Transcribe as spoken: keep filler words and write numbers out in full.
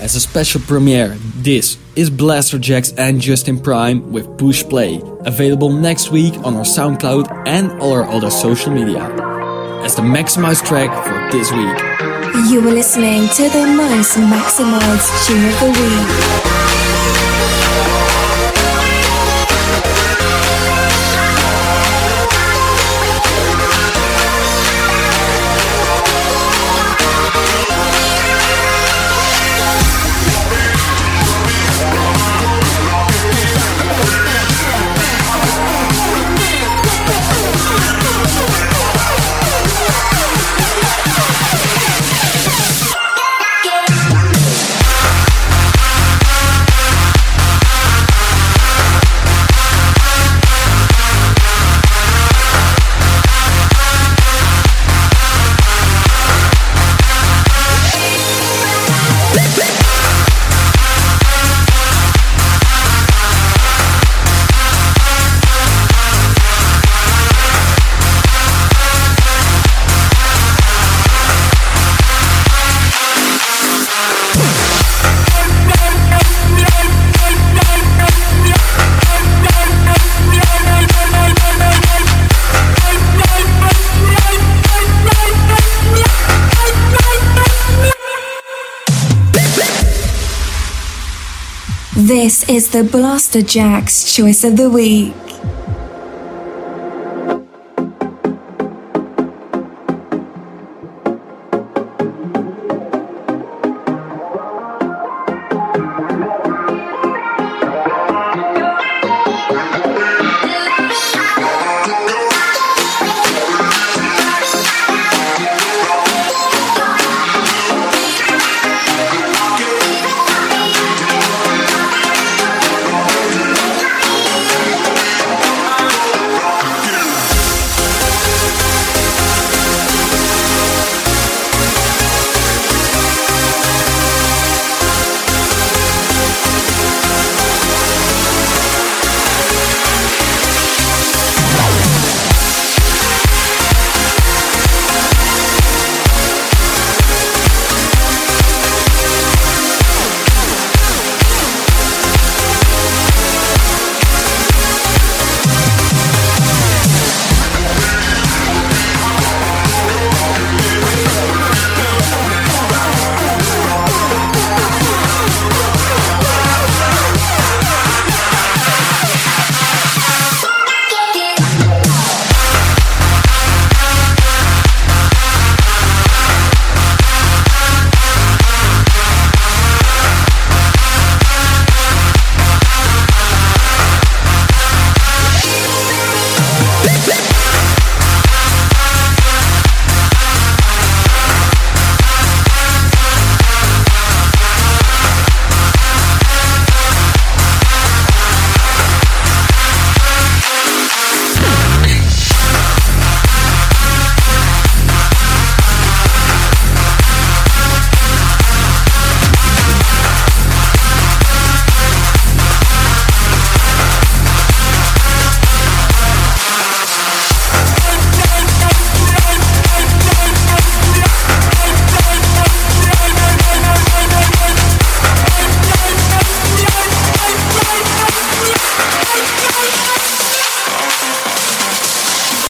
As a special premiere, this is Blasterjaxx and Justin Prime with Push Play, available next week on our SoundCloud and all our other social media. As the maximized track for this week. You were listening to the most maximized tune of the week. This is the Blasterjaxx Choice of the Week.